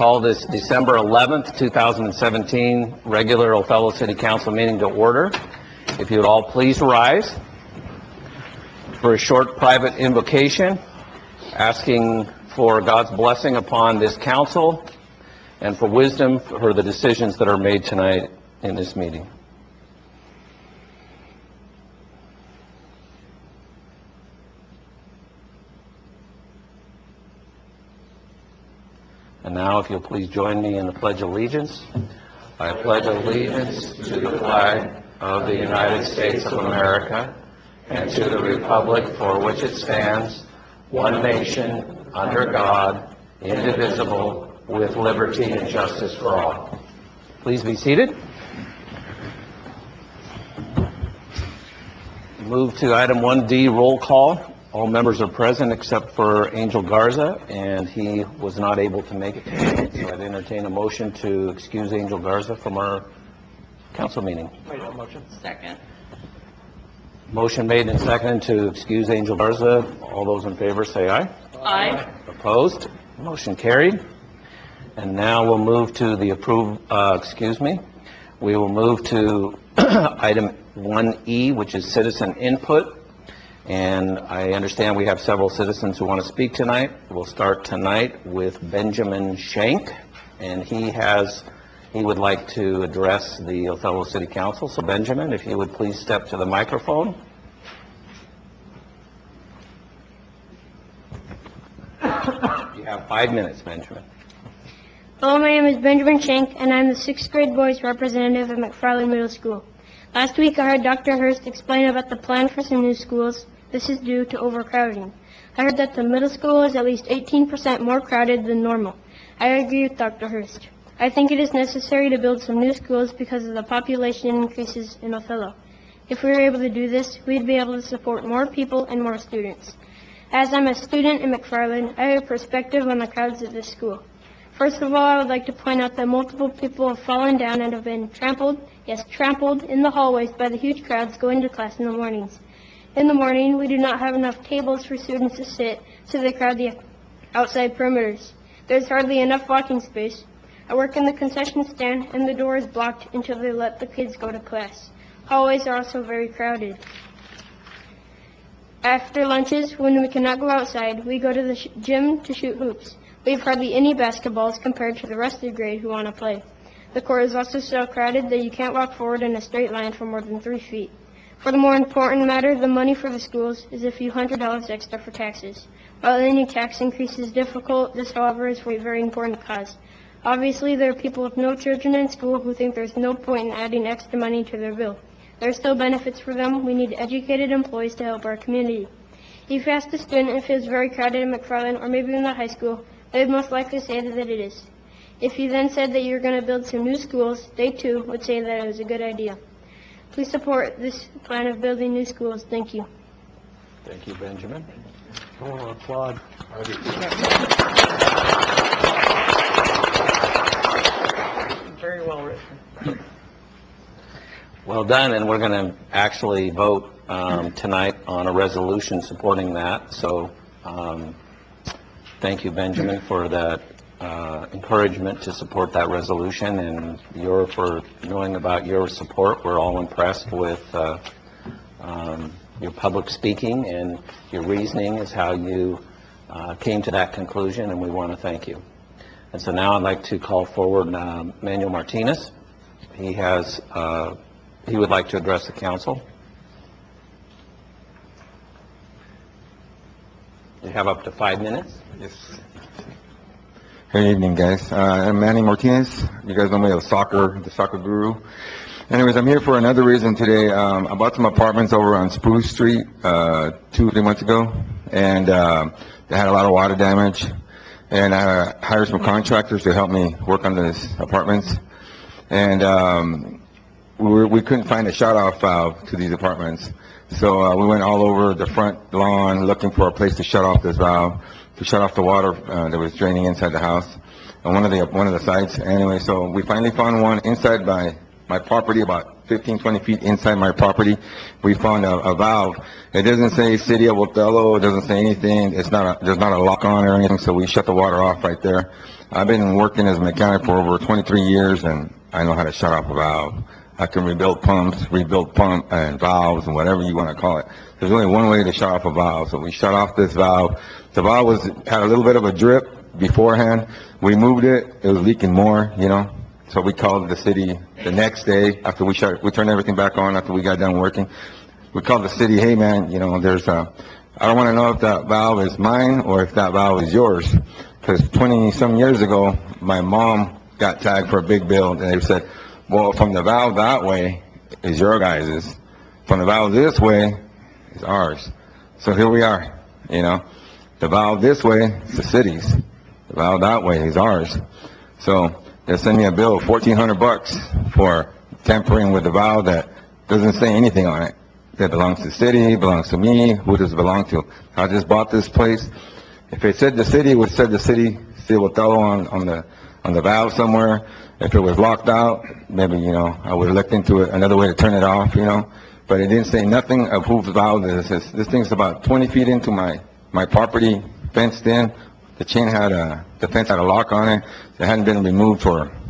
call this December 11th, 2017 regular Othello City Council meeting to order. If you would all please rise for a short private invocation, asking for God's blessing upon this council and for wisdom for the decisions that are made tonight in this meeting. And now, if you'll please join me in the Pledge of Allegiance. I pledge allegiance to the flag of the United States of America and to the republic for which it stands, one nation, under God, indivisible, with liberty and justice for all. Please be seated. Move to item 1D, roll call. All members are present except for Angel Garza, and he was not able to make it tonight, so I'd entertain a motion to excuse Angel Garza from our council meeting. Wait, a motion. Second. Motion made and seconded to excuse Angel Garza. All those in favor say aye. Aye. Opposed? Motion carried. And now we'll move to the we will move to item 1E, which is citizen input. And I understand we have several citizens who want to speak tonight. We'll start tonight with Benjamin Shank, and he would like to address the Othello City Council. So Benjamin, if you would please step to the microphone. You have 5 minutes, Benjamin. Hello, my name is Benjamin Shank, and I'm the 6th grade boys representative at McFarland Middle School. Last week, I heard Dr. Hurst explain about the plan for some new schools. This is due to overcrowding. I heard that the middle school is at least 18% more crowded than normal. I agree with Dr. Hurst. I think it is necessary to build some new schools because of the population increases in Othello. If we were able to do this, we'd be able to support more people and more students. As I'm a student in McFarland, I have a perspective on the crowds at this school. First of all, I would like to point out that multiple people have fallen down and have been trampled in the hallways by the huge crowds going to class in the mornings. In the morning, we do not have enough tables for students to sit, so they crowd the outside perimeters. There's hardly enough walking space. I work in the concession stand, and the door is blocked until they let the kids go to class. Hallways are also very crowded. After lunches, when we cannot go outside, we go to the gym to shoot hoops. We have hardly any basketballs compared to the rest of the grade who want to play. The court is also so crowded that you can't walk forward in a straight line for more than 3 feet. For the more important matter, the money for the schools is a few $100s extra for taxes. While any tax increase is difficult, this, however, is for a very important cause. Obviously, there are people with no children in school who think there's no point in adding extra money to their bill. There are still benefits for them. We need educated employees to help our community. If you ask a student if it is very crowded in McFarland or maybe in the high school, they would most likely say that it is. If you then said that you're going to build some new schools, they too would say that it was a good idea. Please support this plan of building new schools. Thank you. Thank you, Benjamin. Oh, applaud. Very well written. Well done, and we're going to actually vote tonight on a resolution supporting that. So thank you, Benjamin, for that encouragement to support that resolution, and for knowing about your support. We're all impressed with your public speaking and your reasoning is how you came to that conclusion, and we want to thank you. And so now I'd like to call forward Manuel Martinez. He would like to address the council. You have up to 5 minutes. Yes. Good evening, guys. I'm Manny Martinez. You guys know me as the soccer guru. Anyways, I'm here for another reason today. I bought some apartments over on Spruce Street 2-3 months ago, and they had a lot of water damage. And I hired some contractors to help me work on these apartments. And we couldn't find a shut-off valve to these apartments. So we went all over the front lawn looking for a place to shut off this valve, to shut off the water that was draining inside the house on one of the sites. Anyway, so we finally found one inside my property, about 15, 20 feet inside my property, we found a valve. It doesn't say City of Othello, it doesn't say anything, there's not a lock on or anything, so we shut the water off right there. I've been working as a mechanic for over 23 years, and I know how to shut off a valve. I can rebuild pumps, and valves, and whatever you want to call it. There's only one way to shut off a valve, so we shut off this valve. The valve had a little bit of a drip beforehand. We moved it, it was leaking more, so we called the city the next day after we turned everything back on after we got done working. We called the city, hey man, I don't want to know if that valve is mine or if that valve is yours. Because 20-some years ago, my mom got tagged for a big bill, and they said, well, from the valve that way is your guys's. From the valve this way is ours. So here we are, The valve this way is the city's. The valve that way is ours. So they sent me a bill of $1,400 for tampering with the valve that doesn't say anything on it. That belongs to the city, belongs to me. Who does it belong to? I just bought this place. If it said the city, it would said the city of Othello on the valve somewhere. If it was locked out, maybe, I would have looked into it, another way to turn it off, But it didn't say nothing of whose valve this is. This thing's about 20 feet into my property, fenced in. The fence had a lock on it. It hadn't been removed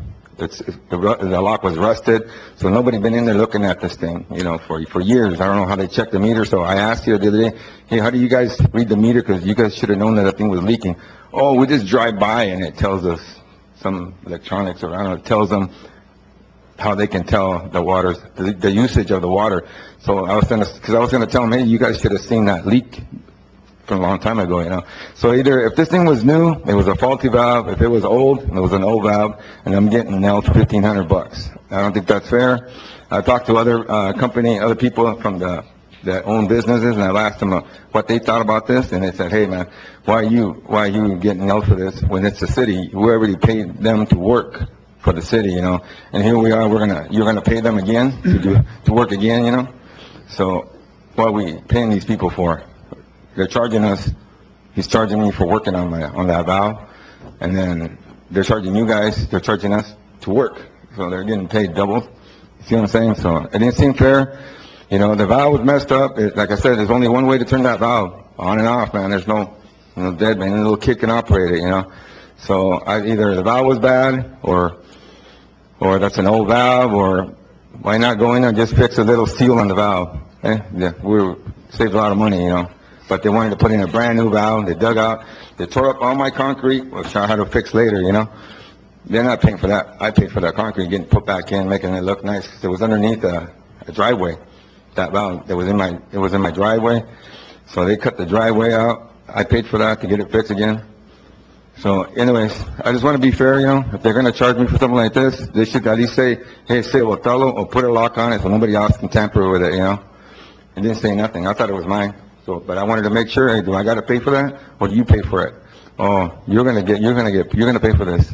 the lock was rusted. So nobody been in there looking at this thing, for years. I don't know how they check the meter. So I asked you the other day, hey, how do you guys read the meter? Because you guys should have known that the thing was leaking. Oh, we just drive by and it tells us some electronics, or I don't know, it tells them how they can tell the usage of the water. So I was going to tell them, hey, you guys should have seen that leak from a long time ago, So either if this thing was new, it was a faulty valve. If it was old, it was an old valve, and I'm getting nailed for $1,500. I don't think that's fair. I talked to other people from that own businesses, and I asked them what they thought about this, and they said, hey man, why are you getting nailed for this when it's the city? We already paid them to work for the city, and here we are, you're gonna pay them again to work again, So what are we paying these people for? They're charging us. He's charging me for working on that valve, and then they're charging you guys. They're charging us to work, so they're getting paid double. You see what I'm saying? So it didn't seem fair. The valve was messed up. Like I said, there's only one way to turn that valve on and off, man. There's no dead man. A little kid can operate it, So either the valve was bad, or that's an old valve, or why not go in and just fix a little seal on the valve? Yeah, we saved a lot of money, But they wanted to put in a brand new valve. They dug out. They tore up all my concrete, which I had to fix later, They're not paying for that. I paid for that concrete getting put back in, making it look nice. It was underneath a driveway. That valve, it was in my driveway. So they cut the driveway out. I paid for that to get it fixed again. So anyways, I just want to be fair, If they're going to charge me for something like this, they should at least say, hey, City of Othello, or put a lock on it so nobody else can tamper with it, It didn't say nothing. I thought it was mine. So, but I wanted to make sure, hey, do I got to pay for that, or do you pay for it? Oh, you're gonna pay for this.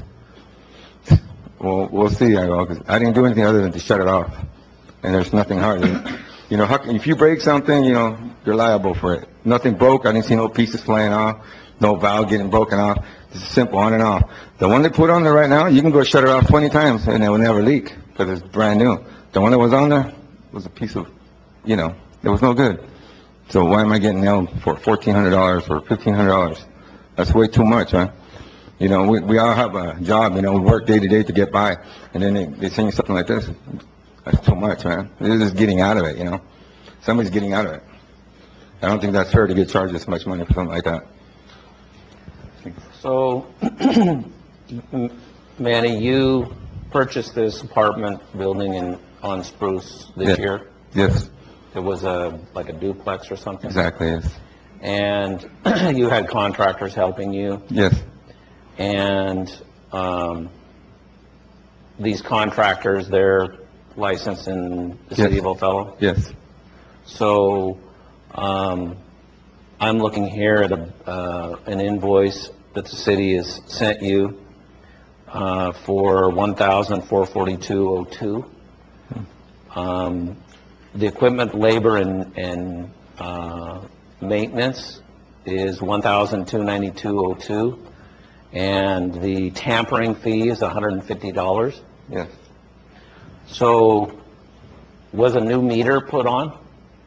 Well, we'll see. I go, 'cause I didn't do anything other than to shut it off, and there's nothing hard. If you break something, you're liable for it. Nothing broke. I didn't see no pieces flying off, no valve getting broken off. It's simple, on and off. The one they put on there right now, you can go shut it off 20 times, and it will never leak because it's brand new. The one that was on there was a piece of, it was no good. So why am I getting nailed for $1,400 or $1,500? That's way too much, man. We all have a job, we work day to day to get by, and then they send you something like this. That's too much, man. This is getting out of it, Somebody's getting out of it. I don't think that's fair to get charged this much money for something like that. So, Manny, you purchased this apartment building on Spruce this year? Yes. It was like a duplex or something? Exactly, yes. And you had contractors helping you? Yes. And these contractors, they're licensed in the city of Othello? Yes. So I'm looking here at an invoice that the city has sent you for $1,442.02. The equipment, labor, and maintenance is $1,292.02, and the tampering fee is $150. Yes. So Was a new meter put on?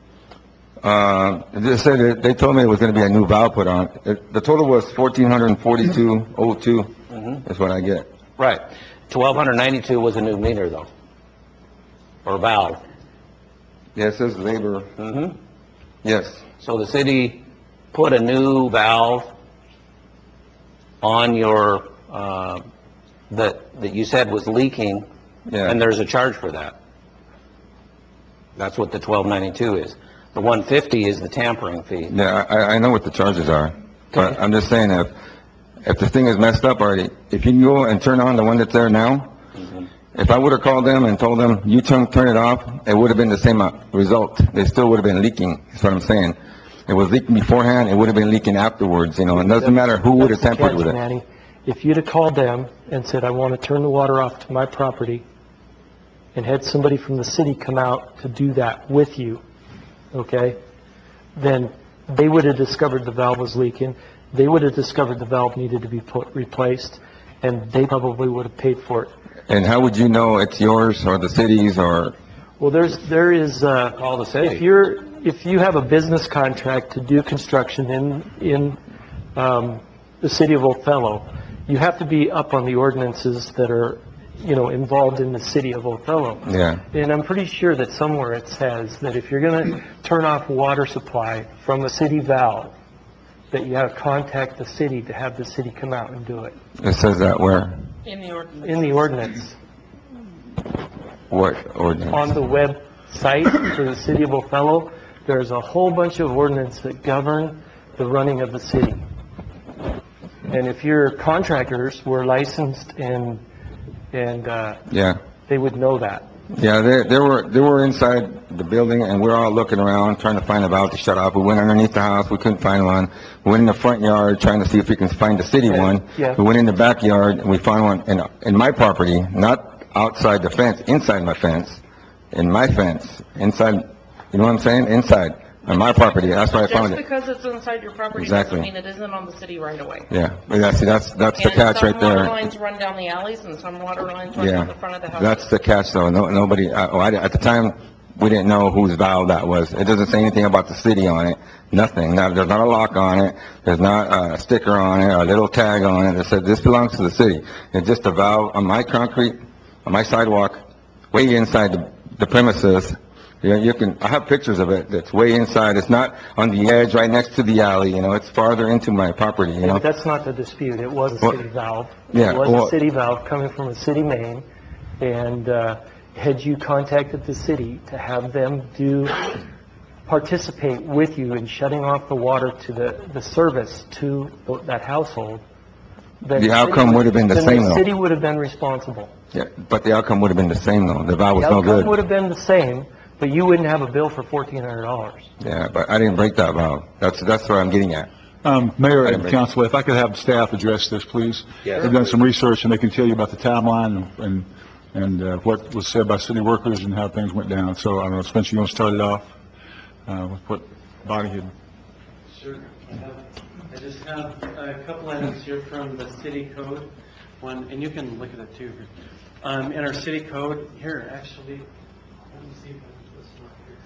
They said they told me it was going to be a new valve put on. The total was 1,442.02. That's what I get. Right. 1,292 was a new meter, though. Or valve. Yeah, it says labor. Mm-hmm. Yes. So the city put a new valve on your, that you said was leaking, Yeah. and there's a charge for that. That's what the 1,292 is. The 150 is the tampering fee. Yeah, I know what the charges are, but Okay. I'm just saying if the thing is messed up already, if you can go and turn on the one that's there now, if I would have called them and told them, you turn it off, it would have been the same result. They still would have been leaking, that's what I'm saying. It was leaking beforehand, it would have been leaking afterwards, you know, it doesn't matter who would have That's the tampered with catch, it. Manny. If you'd have called them and said, I want to turn the water off to my property, and had somebody from the city come out to do that with you, okay, then they would have discovered the valve was leaking, they would have discovered the valve needed to be replaced, and they probably would have paid for it. And how would you know it's yours or the city's or, Well, there is, Call the city. if you have a business contract to do construction in the city of Othello, you have to be up on the ordinances that are, you know, involved in the city of Othello. yeah, And I'm pretty sure that somewhere it says that if you're going to turn off a water supply from a city valve, that you have to contact the city to have the city come out and do it. it says that where? In the ordinance. In the ordinance, What ordinance? on the website for the city of Othello, there's a whole bunch of ordinances that govern the running of the city. And if your contractors were licensed and Yeah. they would know that. Yeah, they were inside the building, and we're all looking around, trying to find a valve to shut off. We went underneath the house, we couldn't find one. We went in the front yard, trying to see if we can find the city one. Yeah. We went in the backyard, and we found one in my property, not outside the fence, inside my fence, in my fence, inside, you know what I'm saying? Inside, on my property, that's where I found Just it. because it's inside your property Exactly. doesn't mean it isn't on the city right away. Yeah, but that's the catch right And some water there. lines run down the alleys, and some water lines run Yeah, down the front of the house. that's the catch, though. Nobody, at the time, we didn't know whose valve that was. It doesn't say anything about the city on it, nothing. There's not a lock on it, there's not a sticker on it, or a little tag on it that says, this belongs to the city. It's just a valve on my concrete, on my sidewalk, way inside the premises. Yeah, I have pictures of it, that's way inside. It's not on the edge, right next to the alley, you know, it's farther into my property, you know? But that's not the dispute. It was a Well, city valve. yeah, It was well- a city valve coming from a city main. And had you contacted the city to have them participate with you in shutting off the water to the service to that household, then The outcome would have been the same, Then the though. city would have been responsible. Yeah, but the outcome would have been the same, though. The valve was The no outcome good. would have been the same, but you wouldn't have a bill for $1,400. Yeah, but I didn't break that valve. That's what I'm getting at. Mayor and council, if I could have staff address this, please. Yes. They've done some research, and they can tell you about the timeline and what was said by city workers and how things went down. So, I don't know, Spencer, you want to start it off with what Bonnie had? Sure. I just have a couple items here from the city code. One, and you can look at it too. In our city code, here, actually, let me see if I can put this one up here.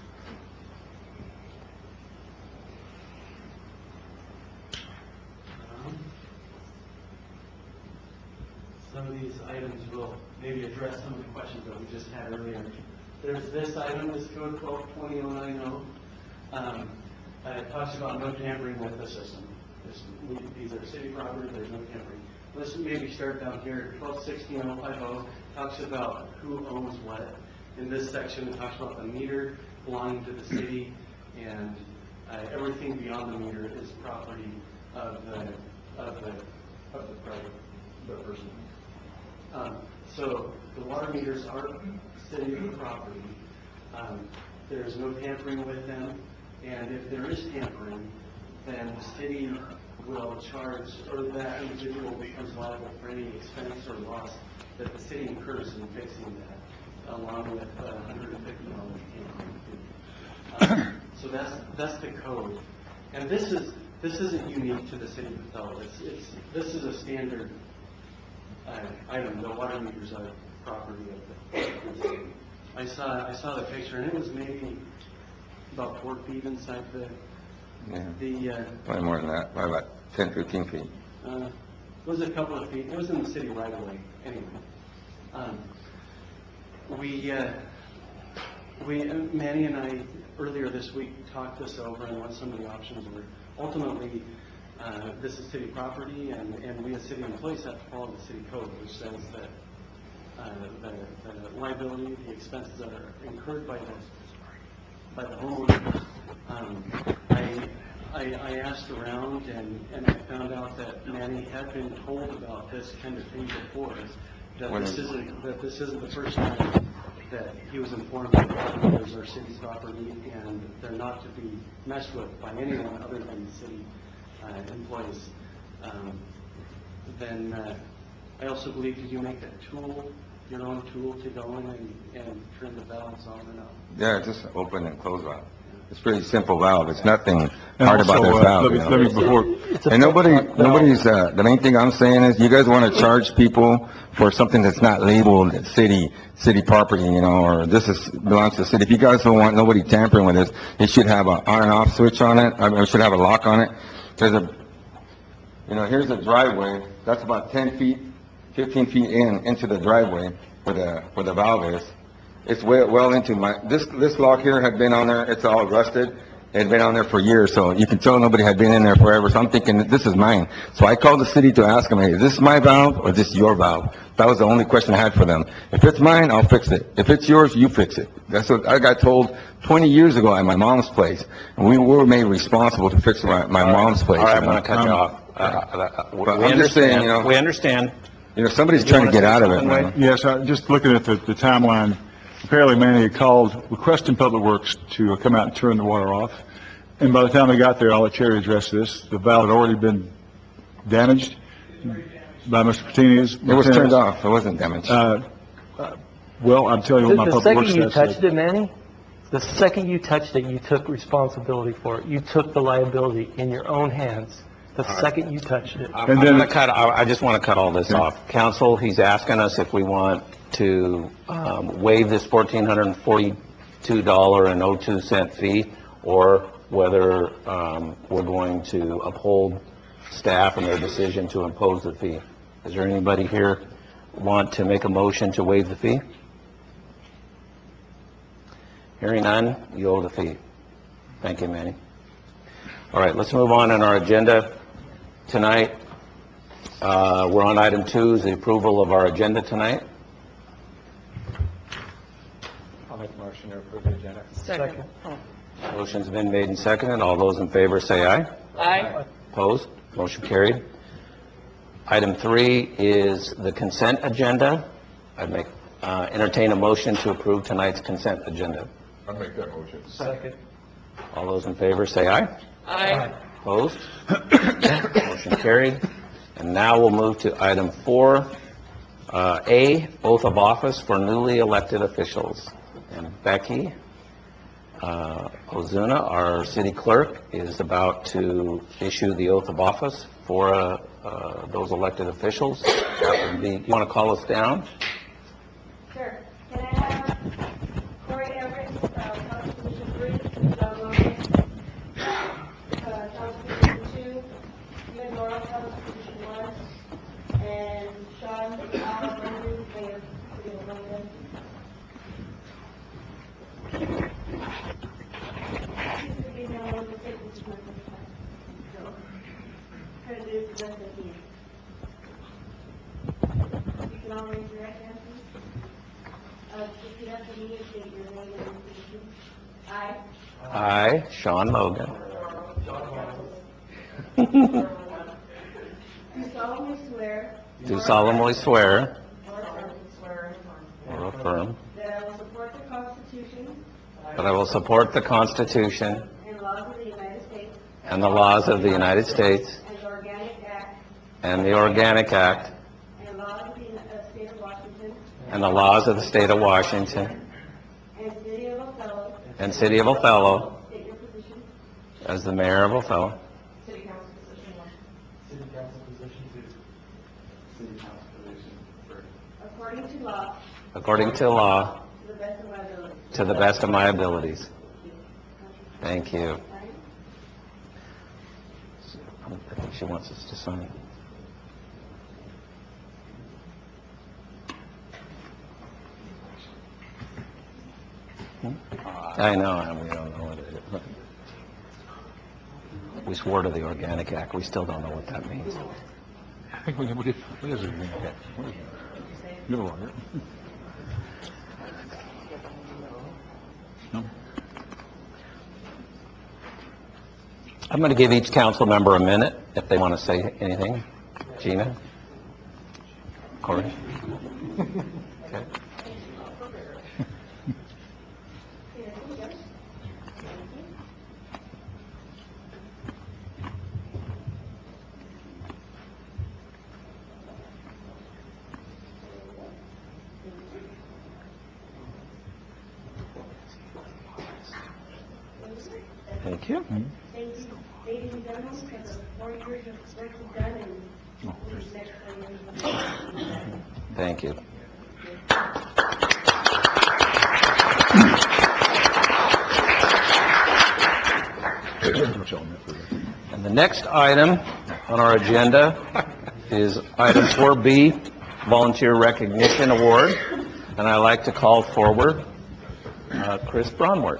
Some of these items will maybe address some of the questions that we just had earlier. There's this item, this code 122090. It talks about no tampering with the system. These are city property, there's no tampering. Let's maybe start down here. 1216.050 talks about who owns what. In this section, it talks about the meter belonging to the city, and everything beyond the meter is property of the person. So the water meters are city property. There's no tampering with them, and if there is tampering, then the city will charge, or that individual becomes liable for any expense or loss that the city incurs in fixing that, along with $150 tampering fee. So that's the code, and this isn't unique to the city of Othello. This is a standard item. The water meters are property of the city. I saw the picture, and it was maybe about 4 feet inside Yeah, the, probably more than that, probably about 10, 15 feet. it was a couple of feet. It was in the city right away, anyway. Manny and I, earlier this week, talked this over and what some of the options were. Ultimately, this is city property, and we as city employees have to follow the city code, which says that the liability, the expenses that are incurred by the homeowner. I asked around, and I found out that Manny had been told about this kind of thing before, that this isn't the first time that he was informed that there's our city's property, and they're not to be messed with by anyone other than the city employees. Then I also believe, did you make a tool, your own tool to go in and turn the valves on and off? Yeah, just open and close valve. It's pretty simple valve. It's nothing And hard about also, this valve. let you me, know? before, And nobody's, the main thing I'm saying is, you guys want to charge people for something that's not labeled city property, you know, or belongs to the city. If you guys don't want nobody tampering with this, it should have an on and off switch on it. I mean, it should have a lock on it. Here's a driveway. That's about 10 feet, 15 feet into the driveway where the valve is. It's well into this lock here had been on there. It's all rusted. It had been on there for years, so you can tell nobody had been in there forever. So I'm thinking, this is mine. So I called the city to ask them, hey, is this my valve or is this your valve? That was the only question I had for them. If it's mine, I'll fix it. If it's yours, you fix it. That's what I got told 20 years ago at my mom's place. And we were made responsible to fix my mom's place. All right, I'm you know? going to cut you off. But I'm just saying, you know, We understand. Somebody's trying to get out of it, man. yes, just looking at the timeline, apparently Manny had called requesting Public Works to come out and turn the water off. And by the time they got there, I'll let Cherry address this, the valve had already been damaged by Mr. Patini's. It was turned off. It wasn't damaged. Well, I'm telling you what my The Public Works second you guy said. touched it, Manny, the second you touched it, you took responsibility for it. You took the liability in your own hands the second you touched it. I'm And then- going to I just want to cut all this off. Council, he's asking us if we want to waive this $1,442.02 fee, or whether we're going to uphold staff and their decision to impose the fee. Is there anybody here want to make a motion to waive the fee? Hearing none, you owe the fee. Thank you, Manny. All right, let's move on in our agenda tonight. We're on item 2, is the approval of our agenda tonight. I'll make a motion to approve the agenda. Second. Motion's been made and seconded. All those in favor say aye. Aye. Opposed? Motion carried. Item 3 is the consent agenda. I'd entertain a motion to approve tonight's consent agenda. I'll make that motion. Second. All those in favor say aye. Aye. Opposed? Motion carried. And now we'll move to item 4, A, oath of office for newly elected officials. And Becky Ozuna, our city clerk, is about to issue the oath of office for those elected officials. That would be, you want to call us down? Sure. Can I have Corey Everett, Constitution 3, John Logan, Constitution 2, Ian Laurel, Constitution 1, and Sean Allen, Mayor, City of London. This is my first time. So, try to do it the best I can. You can all raise your right hand, please. Repeat after me and state your name and position. I, Sean Logan. Do solemnly swear Do solemnly swear or affirm that I will support the Constitution that I will support the Constitution and laws of the United States and the laws of the United States and the Organic Act and the Organic Act and laws of the State of Washington and the laws of the State of Washington and City of Othello, and City of Othello state your position, as the mayor of Othello, City Council position 1, City Council position 2. City Council position 3. according to law, according to law, to the best of my ability. to the best of my abilities. Thank you. I think she wants us to sign. I know, and we don't know what it is. We swore to the Organic Act. We still don't know what that means. I think what is it? What is it? You're a lawyer. No? I'm going to give each council member a minute if they want to say anything. Gina? Corey? Okay. Thank you. Thank you, ladies and gentlemen, for the 4 years of work you've done and who's next for you. Thank you. And the next item on our agenda is item 4B, Volunteer Recognition Award. And I'd like to call forward Chris Bronwert.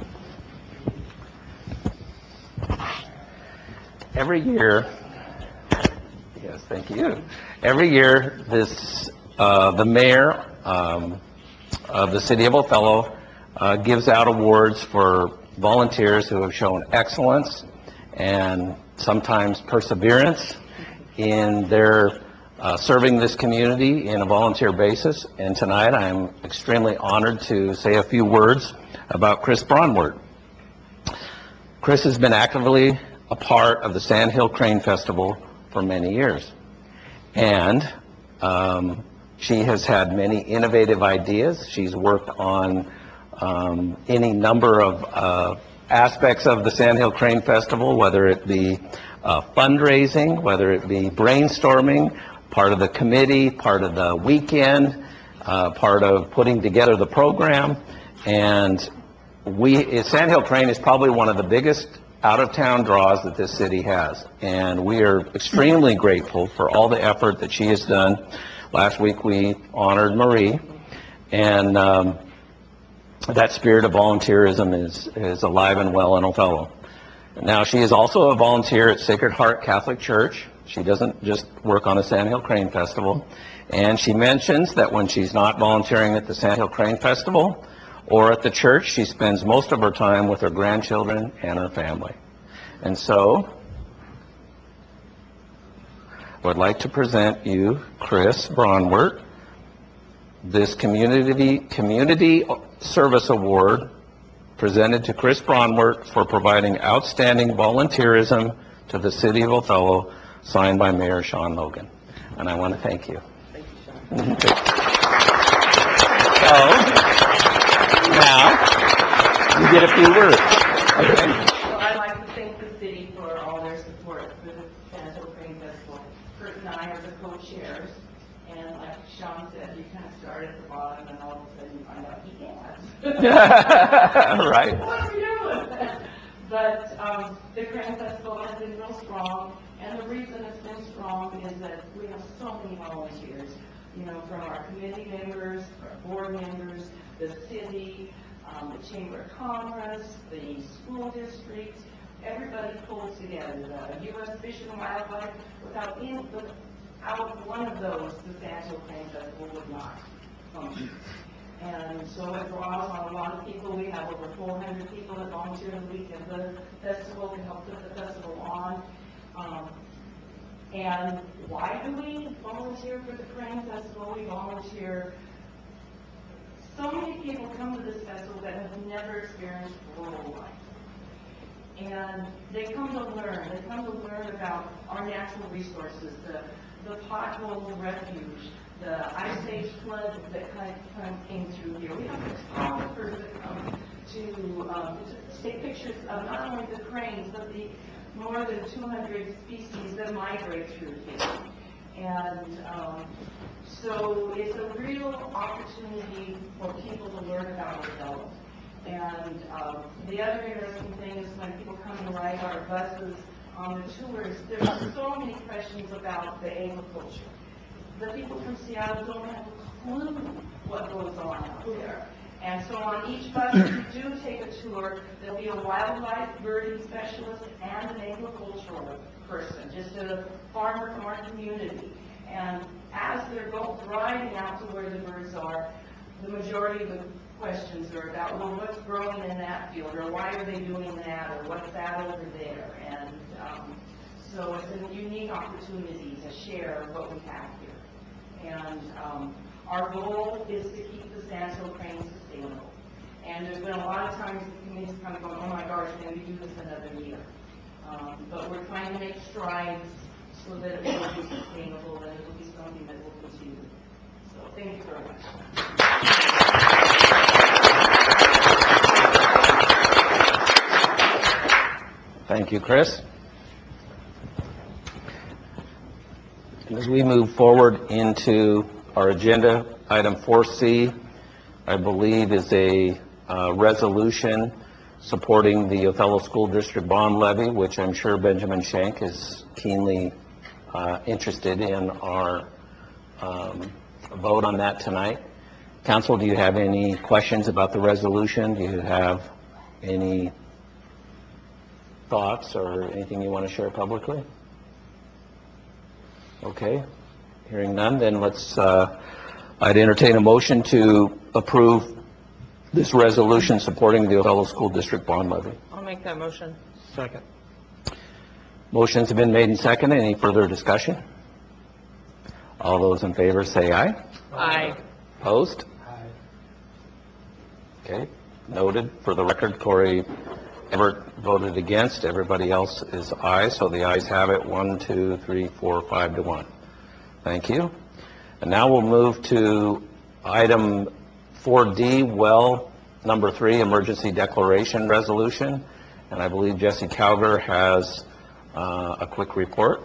Every year, yes, thank you. Every year, the mayor of the city of Othello gives out awards for volunteers who have shown excellence and sometimes perseverance in their serving this community in a volunteer basis. And tonight, I am extremely honored to say a few words about Chris Bronwert. Chris has been actively a part of the Sandhill Crane Festival for many years. And she has had many innovative ideas. She's worked on any number of aspects of the Sandhill Crane Festival, whether it be fundraising, whether it be brainstorming, part of the committee, part of the weekend, part of putting together the program. And Sandhill Crane is probably one of the biggest out-of-town draws that this city has, and we are extremely grateful for all the effort that she has done. Last week we honored Marie, and that spirit of volunteerism is alive and well in Othello. Now, she is also a volunteer at Sacred Heart Catholic Church. She doesn't just work on the Sandhill Crane Festival, and she mentions that when she's not volunteering at the Sandhill Crane Festival or at the church, she spends most of her time with her grandchildren and her family. And so, I would like to present you Chris Bronwert, this Community Service Award presented to Chris Bronwert for providing outstanding volunteerism to the city of Othello, signed by Mayor Sean Logan. And I want to thank you. Thank you, Sean. So, now, you get a few words. Okay. So I'd like to thank the city for all their support for the Sandhill Crane Festival. Kurt and I are the co-chairs, and like Sean said, you kind of start at the bottom, and all of a sudden you find out he can't. Right. What are we doing? But the Crane Festival has been real strong, and the reason it's been strong is that we have so many volunteers, you know, from our committee members, our board members, the city, the Chamber of Commerce, the school districts. Everybody pulls together. The U.S. Fish and Wildlife. Without one of those, the Sandhill Crane Festival would not function. And so it draws on a lot of people. We have over 400 people that volunteer the week of the festival to help put the festival on. And why do we volunteer for the Crane Festival? We volunteer. So many people come to this festival that have never experienced rural life. And they come to learn. They come to learn about our natural resources, the pothole refuge, the ice age flood that kind of came through here. We have photographers that come to take pictures of not only the cranes, but the more than 200 species that migrate through here. And so it's a real opportunity for people to learn about Othello. And the other interesting thing is when people come and ride our buses on the tours, there's so many questions about the agriculture. The people from Seattle don't have a clue what goes on out there. And so on each bus, if you do take a tour, there'll be a wildlife birding specialist and an agricultural person, just a farmer from our community. And as they're both driving out to where the birds are, the majority of the questions are about, well, what's growing in that field, or why are they doing that, or what's that over there? And so it's a unique opportunity to share what we have here. And our goal is to keep the Sandhill crane sustainable. And there's been a lot of times the community's kind of going, oh my gosh, can we do this another year? But we're trying to make strides so that it will be sustainable and it will be something that will continue. So thank you very much. Thank you, Chris. And as we move forward into our agenda, item 4C, I believe, is a resolution supporting the Othello School District bond levy, which I'm sure Benjamin Shank is keenly interested in our vote on that tonight. Council, do you have any questions about the resolution? Do you have any thoughts or anything you want to share publicly? Okay, hearing none, then I'd entertain a motion to approve this resolution supporting the Othello School District bond levy. I'll make that motion. Second. Motions have been made and seconded. Any further discussion? All those in favor say aye. Aye. Opposed? Aye. Okay, noted. For the record, Corey Everett voted against. Everybody else is aye, so the ayes have it. 1, 2, 3, 4, 5 to 1. Thank you. And now we'll move to item 4D, well number 3, emergency declaration resolution. And I believe Jesse Calgar has a quick report.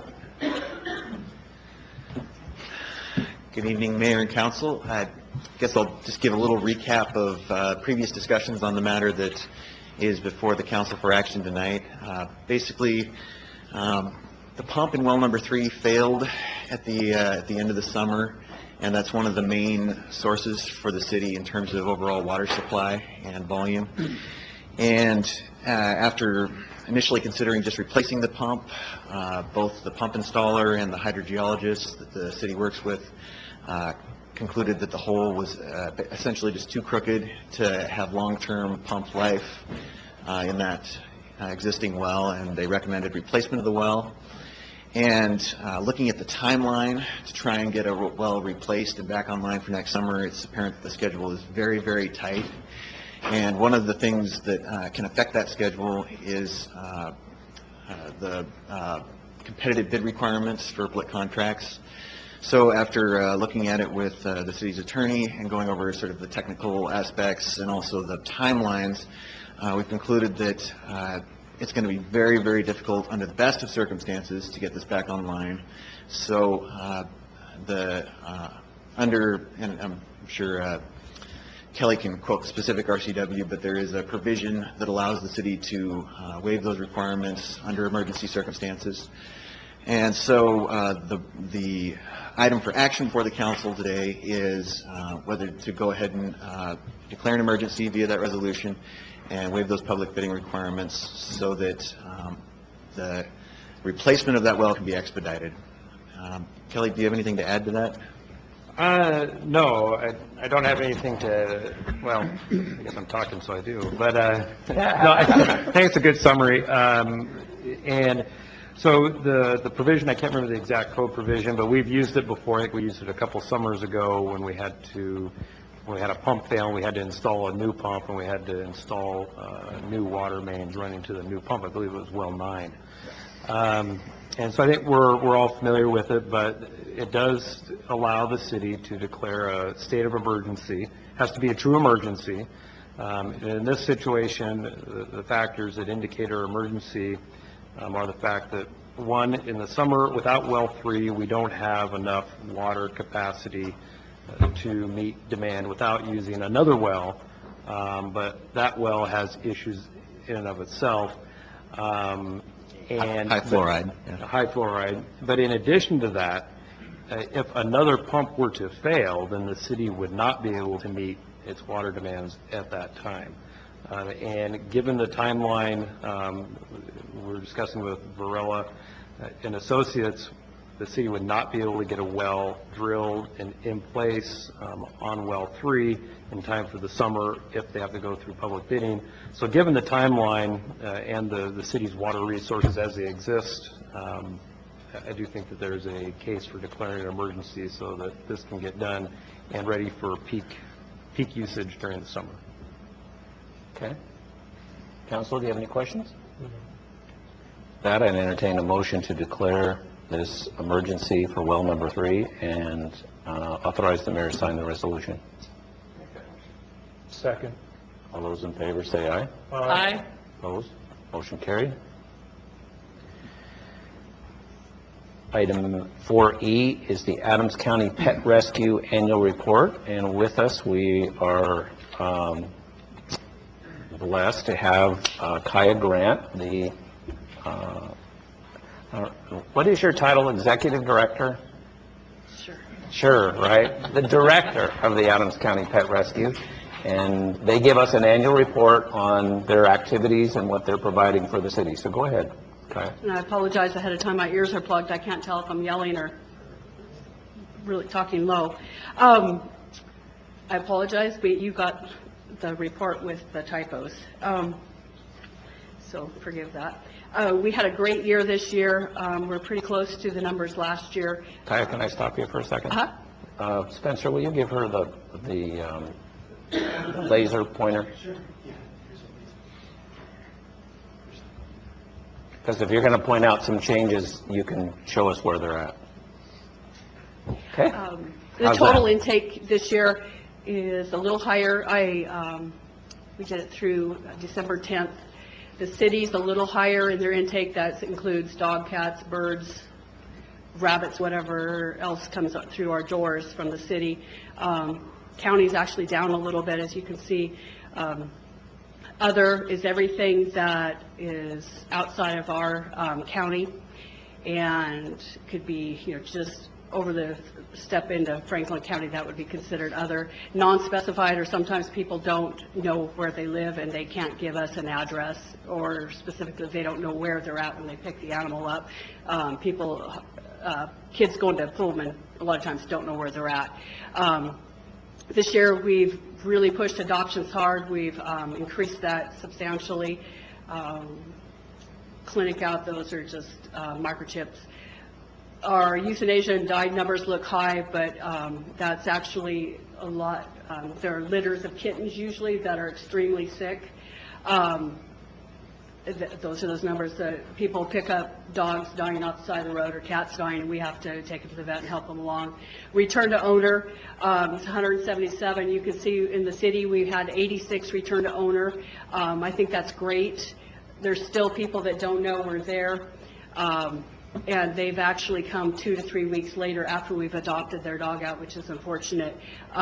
Good evening, Mayor and Council. I guess I'll just give a little recap of previous discussions on the matter that is before the Council for action tonight. Basically, the pump in well number 3 failed at the end of the summer, and that's one of the main sources for the city in terms of overall water supply and volume. And after initially considering just replacing the pump, both the pump installer and the hydrogeologist that the city works with concluded that the hole was essentially just too crooked to have long-term pump life in that existing well, and they recommended replacement of the well. And looking at the timeline to try and get a well replaced and back online for next summer, it's apparent that the schedule is very, very tight. And one of the things that can affect that schedule is the competitive bid requirements for BLIT contracts. So after looking at it with the city's attorney and going over sort of the technical aspects and also the timelines, we've concluded that it's going to be very, very difficult under the best of circumstances to get this back online. So and I'm sure Kelly can quote the specific RCW, but there is a provision that allows the city to waive those requirements under emergency circumstances. And so the item for action for the council today is whether to go ahead and declare an emergency via that resolution and waive those public bidding requirements so that the replacement of that well can be expedited. Kelly, do you have anything to add to that? No, I don't have anything to, well, I guess I'm talking, so I do. But no, I think it's a good summary. And so the provision, I can't remember the exact code provision, but we've used it before. I think we used it a couple summers ago when we had a pump fail, and we had to install a new pump, and we had to install new water mains running to the new pump. I believe it was well 9. And so I think we're all familiar with it, but it does allow the city to declare a state of emergency. It has to be a true emergency. In this situation, the factors that indicate our emergency are the fact that, one, in the summer, without well 3, we don't have enough water capacity to meet demand without using another well but that well has issues in and of itself. And High fluoride. Yeah. high fluoride. But in addition to that, if another pump were to fail, then the city would not be able to meet its water demands at that time. And given the timeline, we're discussing with Varela and Associates, the city would not be able to get a well drilled and in place on well 3 in time for the summer if they have to go through public bidding. So given the timeline and the city's water resources as they exist, I do think that there's a case for declaring an emergency so that this can get done and ready for peak usage during the summer. Okay. Council, do you have any questions? That, I'd entertain a motion to declare this emergency for well number 3 and authorize the mayor to sign the resolution. Second. All those in favor say aye. Aye. Opposed? Motion carried. Item 4E is the Adams County Pet Rescue Annual Report, and with us we are blessed to have Kaya Grant, the what is your title, Executive Director? Sure, right? The Director of the Adams County Pet Rescue, and they give us an annual report on their activities and what they're providing for the city. So go ahead, Kaya. And I apologize ahead of time, my ears are plugged, I can't tell if I'm yelling or really talking low. I apologize, but you got the report with the typos, so forgive that. We had a great year this year. We're pretty close to the numbers last year. Kaya, can I stop you for a second? Spencer, will you give her the laser pointer? Sure. Because if you're going to point out some changes, you can show us where they're at. Okay? The How's total that? intake this year is a little higher. We did it through December 10th. The city's a little higher in their intake. That includes dog, cats, birds, rabbits, whatever else comes up through our doors from the city. County's actually down a little bit, as you can see. Other is everything that is outside of our county and could be, just over the step into Franklin County, that would be considered other. Non-specified, or sometimes people don't know where they live and they can't give us an address, or specifically they don't know where they're at when they pick the animal up. Kids going to Pullman a lot of times don't know where they're at. This year we've really pushed adoptions hard. We've increased that substantially. Clinic out, those are just microchips. Our euthanasia and died numbers look high, but that's actually a lot. There are litters of kittens usually that are extremely sick. Those are those numbers that people pick up dogs dying outside the road or cats dying, and we have to take them to the vet and help them along. Return to owner, it's 177. You can see in the city we've had 86 return to owner. I think that's great. There's still people that don't know we're there. And they've actually come 2 to 3 weeks later after we've adopted their dog out, which is unfortunate.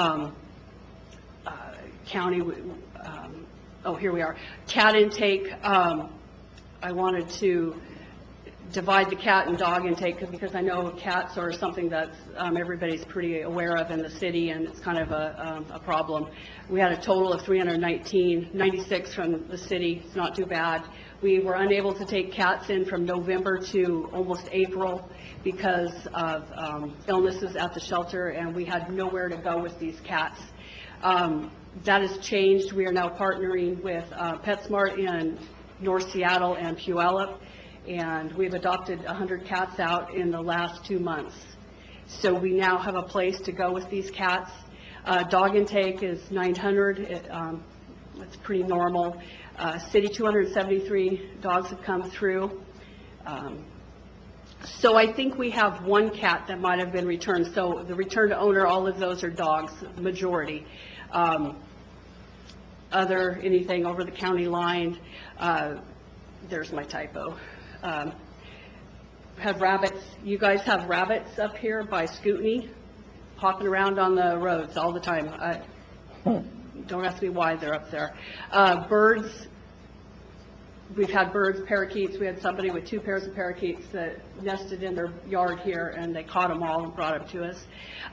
County, here we are. Cat intake, I wanted to divide the cat and dog intake because I know cats are something that everybody's pretty aware of in the city, and it's kind of a problem. We had a total of 319, 96 from the city. It's not too bad. We were unable to take cats in from November to almost April because of illnesses at the shelter, and we had nowhere to go with these cats. That has changed. We are now partnering with PetSmart in North Seattle and Puyallup, and we've adopted 100 cats out in the last 2 months. So we now have a place to go with these cats. Dog intake is 900. It's pretty normal. City 273 dogs have come through. So I think we have one cat that might have been returned. So the return to owner, all of those are dogs, the majority. Other, anything over the county line, there's my typo. Have rabbits. You guys have rabbits up here by Scootney, hopping around on the roads all the time. Don't ask me why they're up there. Birds, we've had birds, parakeets. We had somebody with 2 pairs of parakeets that nested in their yard here, and they caught them all and brought them to us.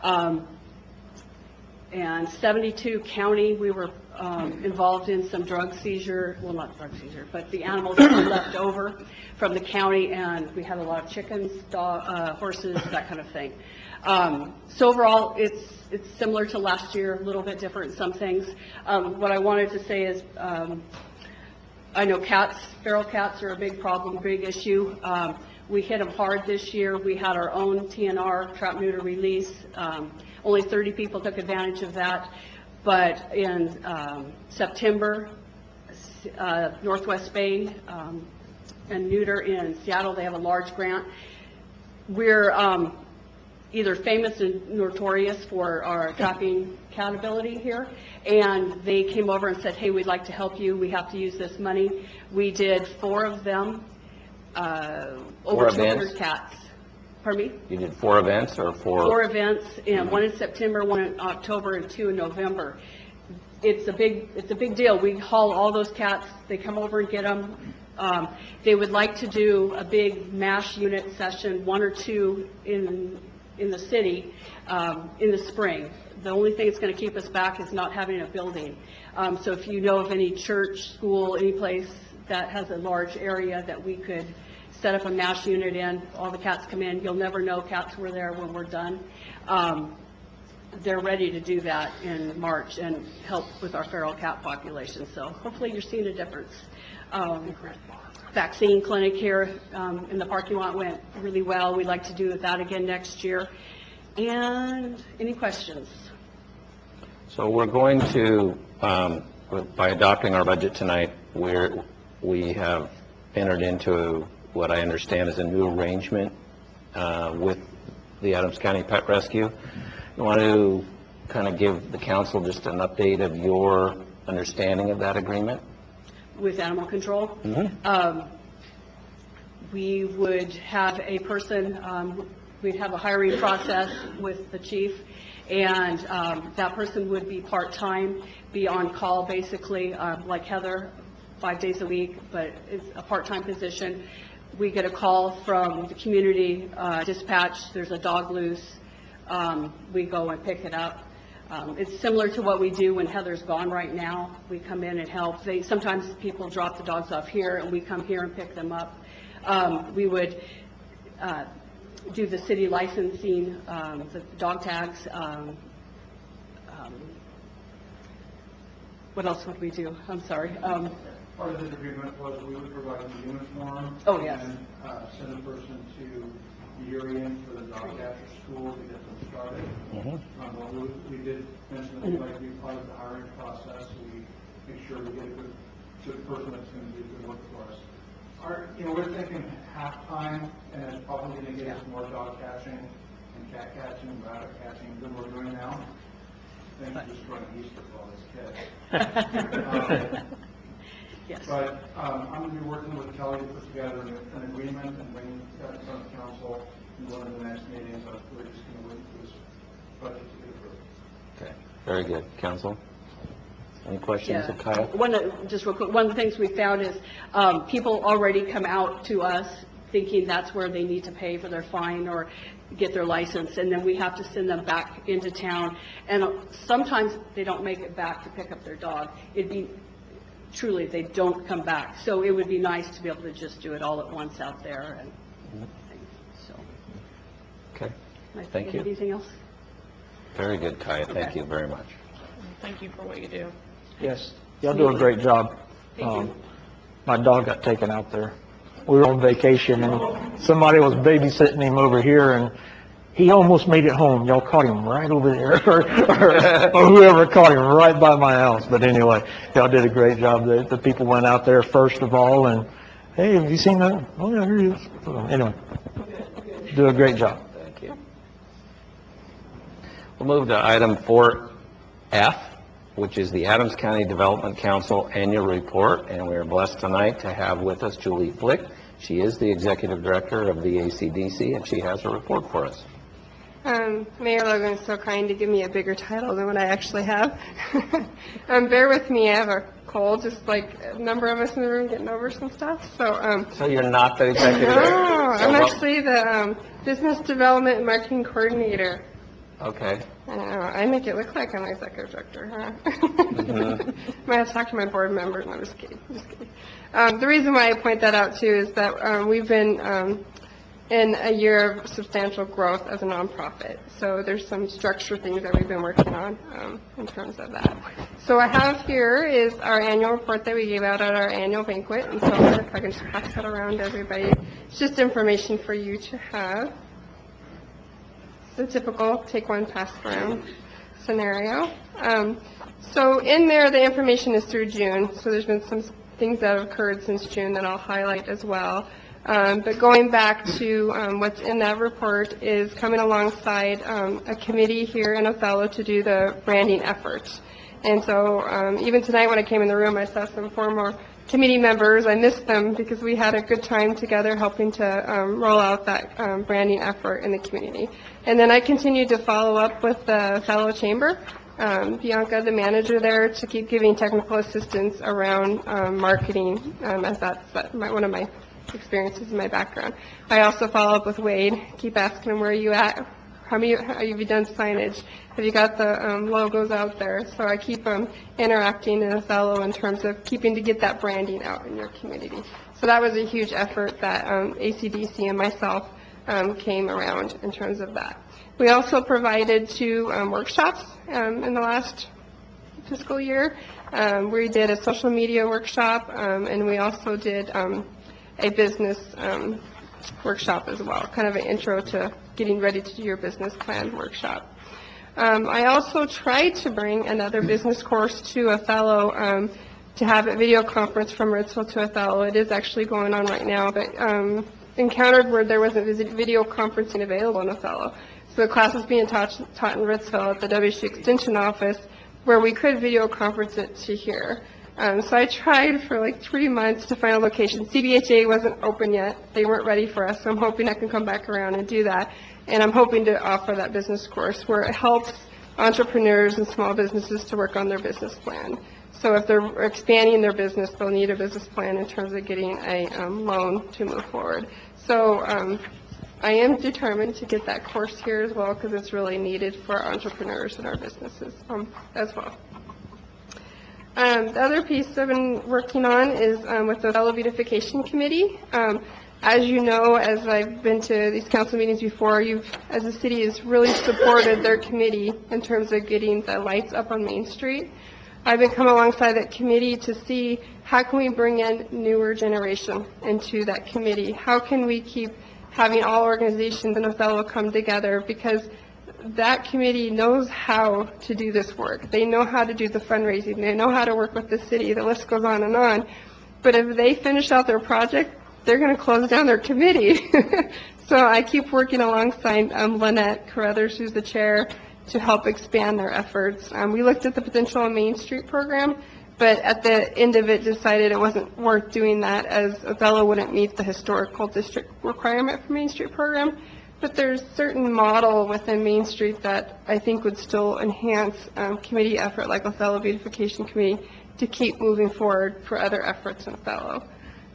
And 72 County, we were involved in some drug seizure, well, not drug seizure, but the animals that were left over from the county, and we had a lot of chickens, horses, that kind of thing. So overall, it's similar to last year, a little bit different in some things. What I wanted to say is, I know cats, feral cats are a big problem, big issue. We hit them hard this year. We had our own TNR, trap neuter release. Only 30 people took advantage of that. But in September, Northwest Spay and Neuter in Seattle, they have a large grant. We're either famous and notorious for our trapping cat ability here, and they came over and said, hey, we'd like to help you. We have to use this money. We did 4 of them, over 200 cats. Pardon me? You did 4 events or 4? 4 events, and 1 in September, 1 in October, and 2 in November. It's a big deal. We haul all those cats. They come over and get them. They would like to do a big MASH unit session, 1 or 2 in the city in the spring. The only thing that's going to keep us back is not having a building. So if you know of any church, school, any place that has a large area that we could set up a MASH unit in, all the cats come in, you'll never know cats were there when we're done. They're ready to do that in March and help with our feral cat population. So hopefully you're seeing a difference. Vaccine clinic here in the parking lot went really well. We'd like to do that again next year. And any questions? So we're going to, by adopting our budget tonight, we have entered into what I understand is a new arrangement with the Adams County Pet Rescue. You want to kind of give the council just an update of your understanding of that agreement? With animal control? Mm-hmm. We would have a person, we'd have a hiring process with the chief, and that person would be part-time, be on call basically, like Heather, 5 days a week, but it's a part-time position. We get a call from the community dispatch, there's a dog loose, we go and pick it up. It's similar to what we do when Heather's gone right now. We come in and help. Sometimes people drop the dogs off here, and we come here and pick them up. We would do the city licensing, the dog tags. What else would we do? I'm sorry. Part of the agreement was we would provide the uniform. Oh, yes. And send a person to the Urian for the dog catcher school to get them started. Mm-hmm. We did mention that we'd like to be part of the hiring process. We make sure we get a good person that's going to do good work for us. We're thinking half-time, and it's probably going to get us more dog catching and cat catching, rabbit catching than we're doing now. Things just running Easter for all these kids. Yes. But I'm going to be working with Kelly to put together an agreement and bring that in front of council in one of the next meetings. We're just going to wait for this budget to get approved. Okay, very good. Council? Any questions of Kyle? Just real quick, one of the things we found is people already come out to us thinking that's where they need to pay for their fine or get their license, and then we have to send them back into town. And sometimes they don't make it back to pick up their dog. It'd be truly, they don't come back. So it would be nice to be able to just do it all at once out there. And so. Okay, thank you. Anything else? Very good, Kaya. Thank you very much. Thank you for what you do. Yes, y'all do a great job. My dog got taken out there. We were on vacation, and somebody was babysitting him over here, and he almost made it home. Y'all caught him right over there, or whoever caught him right by my house. But anyway, y'all did a great job. The people went out there first of all, and, hey, have you seen that? Oh, yeah, here he is. Anyway, do a great job. Thank you. We'll move to item 4F, which is the Adams County Development Council Annual Report, and we are blessed tonight to have with us Julie Flick. She is the Executive Director of the ACDC, and she has a report for us. Mayor Logan is so kind to give me a bigger title than what I actually have. Bear with me, I have a cold, just like a number of us in the room getting over some stuff. So you're not the executive No, director? I'm actually the Business Development and Marketing Coordinator. Okay. I make it look like I'm the executive director, huh? Might have to talk to my board members. No, I'm just kidding. The reason why I point that out too is that we've been in a year of substantial growth as a nonprofit. So there's some structure things that we've been working on in terms of that. So I have here is our annual report that we gave out at our annual banquet. And so if I can just pass that around to everybody, it's just information for you to have. The typical take one, pass around scenario. So in there, the information is through June. So there's been some things that have occurred since June that I'll highlight as well. But going back to what's in that report is coming alongside a committee here in Othello to do the branding efforts. And so even tonight when I came in the room, I saw some former committee members. I missed them because we had a good time together helping to roll out that branding effort in the community. And then I continued to follow up with the Othello Chamber, Bianca, the manager there, to keep giving technical assistance around marketing, as that's one of my experiences in my background. I also follow up with Wade, keep asking him, where are you at? Have you done signage? Have you got the logos out there? So I keep interacting in Othello in terms of keeping to get that branding out in your community. So that was a huge effort that ACDC and myself came around in terms of that. We also provided 2 workshops in the last fiscal year. We did a social media workshop, and we also did a business workshop as well, kind of an intro to getting ready to do your business plan workshop. I also tried to bring another business course to Othello to have a video conference from Ritzville to Othello. It is actually going on right now, but encountered where there wasn't video conferencing available in Othello. So the class was being taught in Ritzville at the WSU Extension office, where we could video conference it to here. So I tried for like 3 months to find a location. CBHA wasn't open yet. They weren't ready for us, so I'm hoping I can come back around and do that. And I'm hoping to offer that business course where it helps entrepreneurs and small businesses to work on their business plan. So if they're expanding their business, they'll need a business plan in terms of getting a loan to move forward. So I am determined to get that course here as well because it's really needed for our entrepreneurs and our businesses as well. The other piece I've been working on is with the Othello Beautification Committee. As you know, as I've been to these council meetings before, as a city, has really supported their committee in terms of getting the lights up on Main Street. I've been coming alongside that committee to see how can we bring in newer generation into that committee. How can we keep having all organizations in Othello come together, because that committee knows how to do this work. They know how to do the fundraising. They know how to work with the city. The list goes on and on. But if they finish out their project, they're going to close down their committee. So I keep working alongside Lynette Carruthers, who's the chair, to help expand their efforts. We looked at the potential on Main Street program, but at the end of it decided it wasn't worth doing that, as Othello wouldn't meet the historical district requirement for Main Street program. But there's certain model within Main Street that I think would still enhance committee effort, like Othello Beautification Committee, to keep moving forward for other efforts in Othello.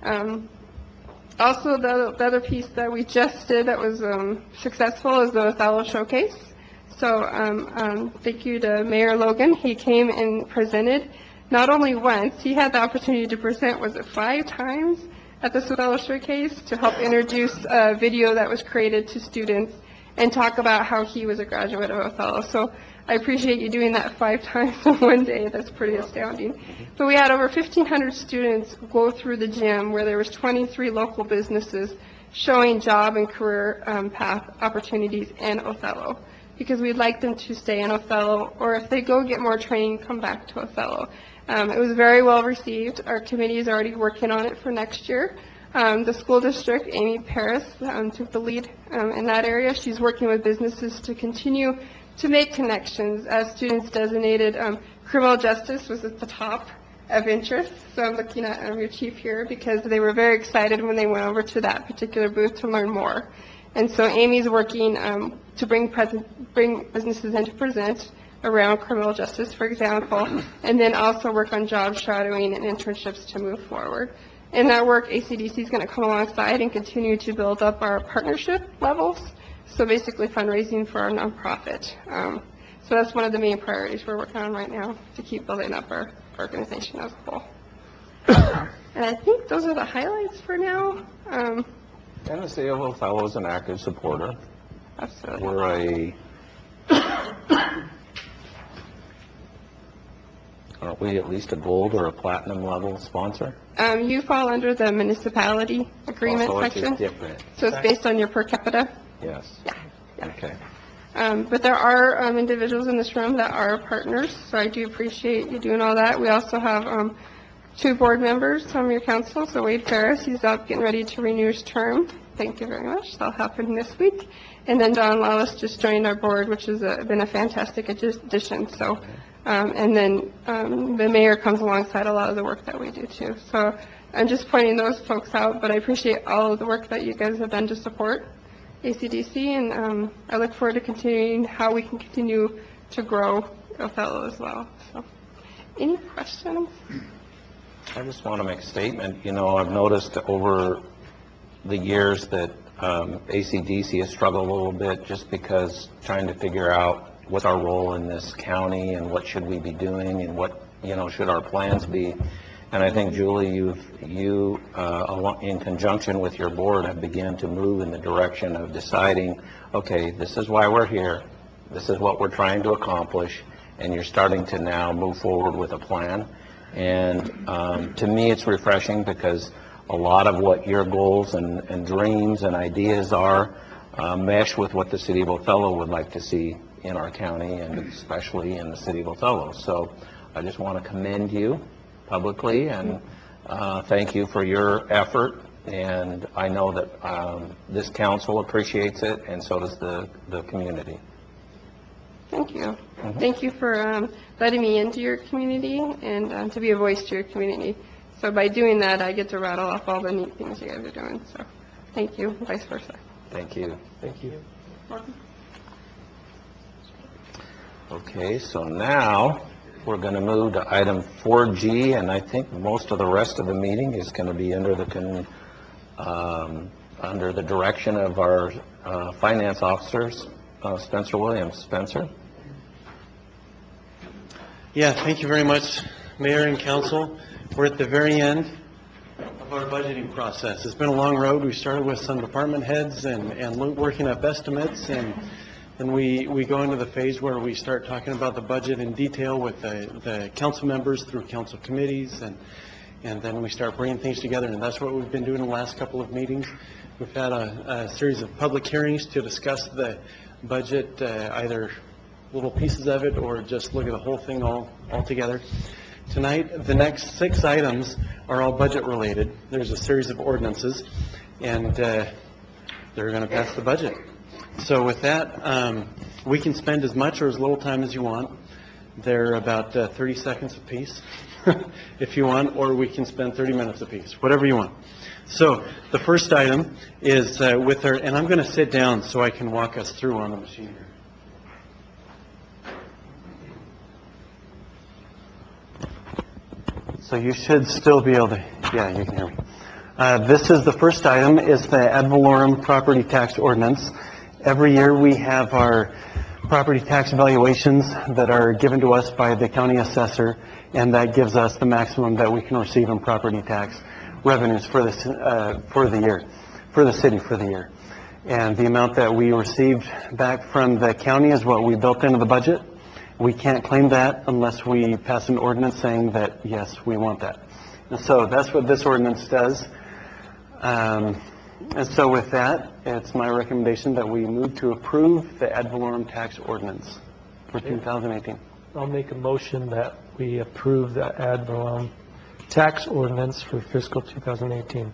Also, the other piece that we just did that was successful is the Othello Showcase. So thank you to Mayor Logan. He came and presented not only once, he had the opportunity to present, was it 5 times? At the Othello Showcase to help introduce a video that was created to students and talk about how he was a graduate of Othello. So I appreciate you doing that 5 times in one day. That's pretty astounding. But we had over 1,500 students go through the gym where there was 23 local businesses showing job and career path opportunities in Othello, because we'd like them to stay in Othello, or if they go get more training, come back to Othello. It was very well received. Our committee is already working on it for next year. The school district, Amy Paris, took the lead in that area. She's working with businesses to continue to make connections. As students designated, criminal justice was at the top of interest. So I'm looking at your chief here, because they were very excited when they went over to that particular booth to learn more. And so Amy's working to bring businesses in to present around criminal justice, for example, and then also work on job shadowing and internships to move forward. In that work, ACDC is going to come alongside and continue to build up our partnership levels, so basically fundraising for our nonprofit. So that's one of the main priorities we're working on right now, to keep building up our organization as a whole. And I think those are the highlights for now. And the CFO Fellow is an active supporter. Absolutely. We're aren't we at least a gold or a platinum level sponsor? You fall under the municipality agreement Also, which section. is different. So it's based on your per capita. Yes. Yeah. Okay. But there are individuals in this room that are partners, so I do appreciate you doing all that. We also have 2 board members from your council. So Wade Ferris, he's out getting ready to renew his term. Thank you very much. That'll happen this week. And then Don Lawless just joined our board, which has been a fantastic addition. So, and then the mayor comes alongside a lot of the work that we do too. So I'm just pointing those folks out, but I appreciate all of the work that you guys have done to support ACDC, and I look forward to continuing how we can continue to grow Othello as well. So, any questions? I just want to make a statement. You know, I've noticed over the years that ACDC has struggled a little bit just because trying to figure out what's our role in this county and what should we be doing and what, you know, should our plans be. And I think, Julie, you in conjunction with your board, have begun to move in the direction of deciding, okay, this is why we're here, this is what we're trying to accomplish, and you're starting to now move forward with a plan. And to me, it's refreshing because a lot of what your goals and dreams and ideas are mesh with what the city of Othello would like to see in our county, and especially in the city of Othello. So I just want to commend you publicly and thank you for your effort. And I know that this council appreciates it, and so does the community. Thank you. Thank you for letting me into your community and to be a voice to your community. So by doing that, I get to rattle off all the neat things you guys are doing. So thank you, vice versa. Thank you. Thank you. Welcome. Okay, so now we're going to move to item 4G, and I think most of the rest of the meeting is going to be under the direction of our finance officers, Spencer Williams. Spencer? Yeah, thank you very much, Mayor and Council. We're at the very end of our budgeting process. It's been a long road. We started with some department heads and working up estimates, and we go into the phase where we start talking about the budget in detail with the council members through council committees, and then we start bringing things together, and that's what we've been doing in the last couple of meetings. We've had a series of public hearings to discuss the budget, either little pieces of it or just look at the whole thing all together. Tonight, the next 6 items are all budget related. There's a series of ordinances, and they're going to pass the budget. So with that, we can spend as much or as little time as you want. They're about 30 seconds apiece, if you want, or we can spend 30 minutes apiece, whatever you want. So the first item is with our, and I'm going to sit down so I can walk us through on the machine here. So you should still be able to, yeah, you can hear me. This is the first item, is the ad valorem property tax ordinance. Every year we have our property tax valuations that are given to us by the county assessor, and that gives us the maximum that we can receive in property tax revenues for the city for the year. And the amount that we received back from the county is what we built into the budget. We can't claim that unless we pass an ordinance saying that, yes, we want that. And so that's what this ordinance does. And so with that, it's my recommendation that we move to approve the ad valorem tax ordinance for 2018. I'll make a motion that we approve the ad valorem tax ordinance for fiscal 2018.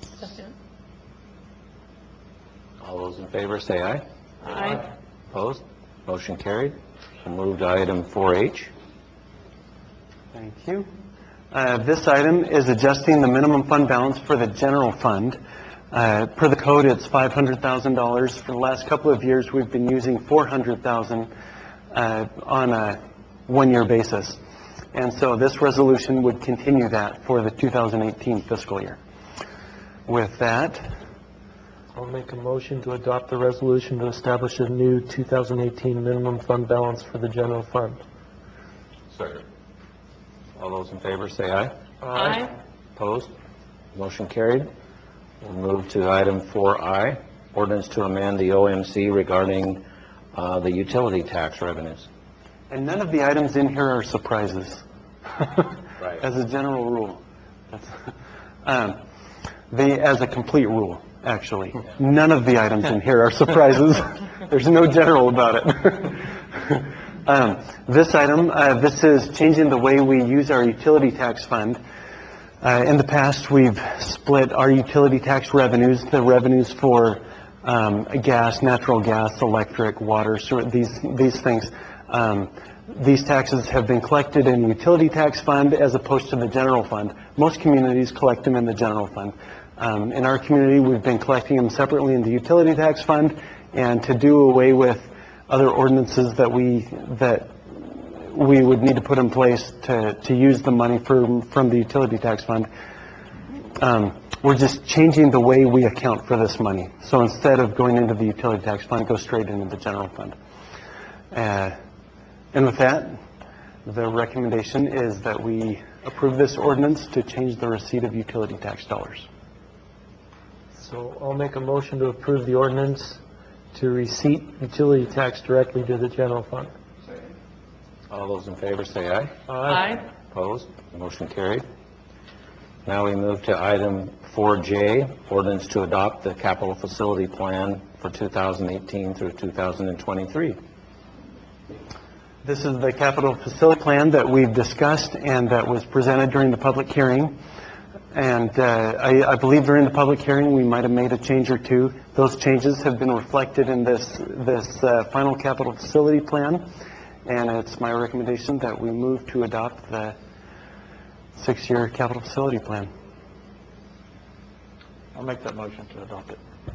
All those in favor say aye. Aye. Opposed? Motion carried. We'll move to item 4H. Thank you. This item is adjusting the minimum fund balance for the general fund. Per the code, it's $500,000. For the last couple of years, we've been using $400,000 on a one-year basis. And so this resolution would continue that for the 2018 fiscal year. With that, I'll make a motion to adopt the resolution to establish a new 2018 minimum fund balance for the general fund. Second. All those in favor say aye. Aye. Opposed? Motion carried. We'll move to item 4I, ordinance to amend the OMC regarding the utility tax revenues. and none of the items in here are surprises. Right. As a general rule. As a complete rule, actually. None of the items in here are surprises. There's no general about it. This item, this is changing the way we use our utility tax fund. In the past, we've split our utility tax revenues, the revenues for gas, natural gas, electric, water, these things. These taxes have been collected in the utility tax fund as opposed to the general fund. Most communities collect them in the general fund. In our community, we've been collecting them separately in the utility tax fund, and to do away with other ordinances that we would need to put in place to use the money from the utility tax fund, we're just changing the way we account for this money. So instead of going into the utility tax fund, it goes straight into the general fund. And with that, the recommendation is that we approve this ordinance to change the receipt of utility tax dollars. So I'll make a motion to approve the ordinance to receipt utility tax directly to the general fund. All those in favor say aye. Aye. Opposed? Motion carried. Now we move to item 4J, ordinance to adopt the capital facility plan for 2018 through 2023. This is the capital facility plan that we've discussed and that was presented during the public hearing. And I believe during the public hearing, we might have made a change or two. Those changes have been reflected in this final capital facility plan. And it's my recommendation that we move to adopt the 6-year capital facility plan. I'll make that motion to adopt it.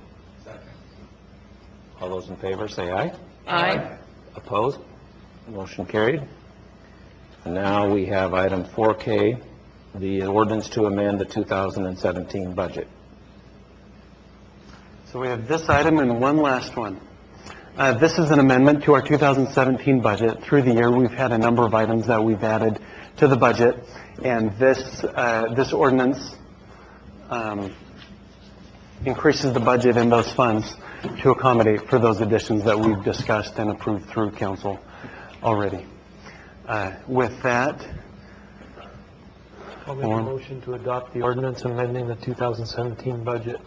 All those in favor say aye. Aye. Opposed? Motion carried. And now we have item 4K, the ordinance to amend the 2017 budget. So we have this item and one last one. This is an amendment to our 2017 budget. Through the year, we've had a number of items that we've added to the budget, and this ordinance increases the budget in those funds to accommodate for those additions that we've discussed and approved through council already. With that, I'll make a motion to adopt the ordinance amending the 2017 budget.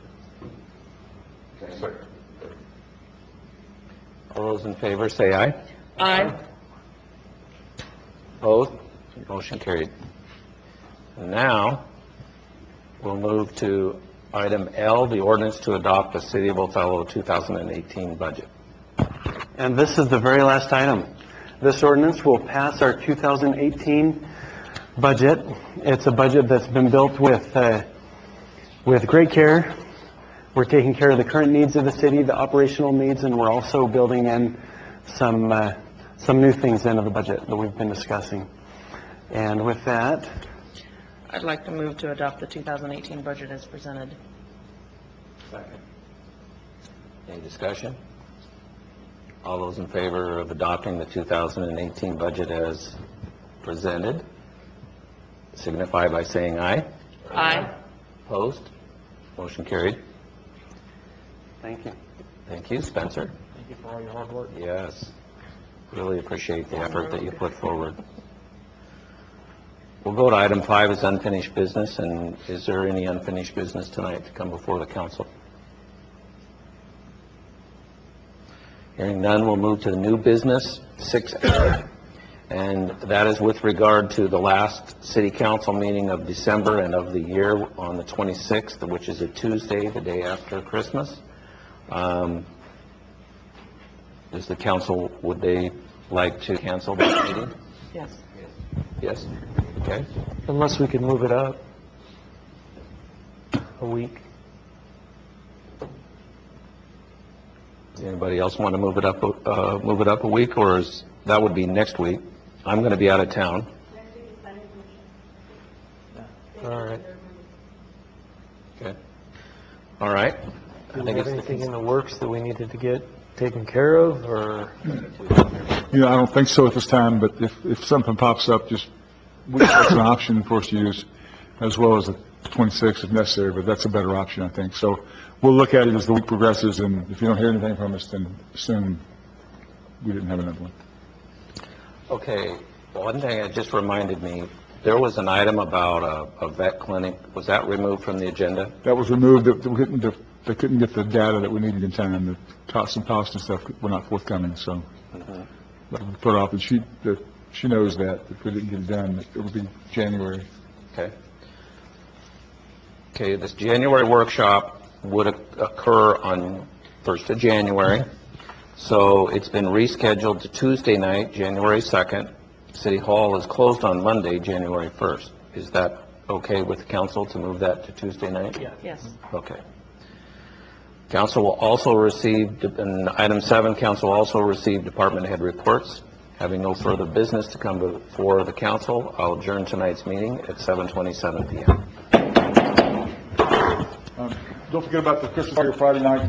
All those in favor say aye. Aye. Opposed? Motion carried. And now, we'll move to item L, the ordinance to adopt the City of Othello 2018 budget. and this is the very last item. This ordinance will pass our 2018 budget. It's a budget that's been built with great care. We're taking care of the current needs of the city, the operational needs, and we're also building in some new things into the budget that we've been discussing. And with that, I'd like to move to adopt the 2018 budget as presented. Second. Any discussion? All those in favor of adopting the 2018 budget as presented, signify by saying aye. Aye. Opposed? Motion carried. thank you. Thank you, Spencer. Thank you for all your hard work. Yes. Really appreciate the effort that you put forward. We'll go to item 5 as unfinished business, and is there any unfinished business tonight to come before the council? Hearing none, we'll move to the new business, 6A, and that is with regard to the last city council meeting of December and of the year on the 26th, which is a Tuesday, the day after Christmas. Is the council, would they like to cancel that meeting? Yes. Yes? Okay. Unless we could move it up a week. Anybody else want to move it up a week, or that would be next week? I'm going to be out of town. All right. Okay. All right. Do we have anything in the works that we needed to get taken care of, or? You know, I don't think so at this time, but if something pops up, that's an option for us to use, as well as the 26th if necessary, but that's a better option, I think. So we'll look at it as the week progresses, and if you don't hear anything from us, then assume we didn't have another one. Okay. One thing that just reminded me, there was an item about a vet clinic. Was that removed from the agenda? That was removed. They couldn't get the data that we needed in time. Some cost and stuff were not forthcoming, so that was put off. And she knows that if we didn't get it done, it will be January. Okay. Okay, this January workshop would occur on 1st of January. So it's been rescheduled to Tuesday night, January 2nd. City Hall is closed on Monday, January 1st. Is that okay with the council to move that to Tuesday night? Yeah. Yes. Okay. Council will also receive, in item 7, council will also receive department head reports. Having no further business to come before the council, I'll adjourn tonight's meeting at 7:27 p.m. Don't forget about the Christmas party Friday night.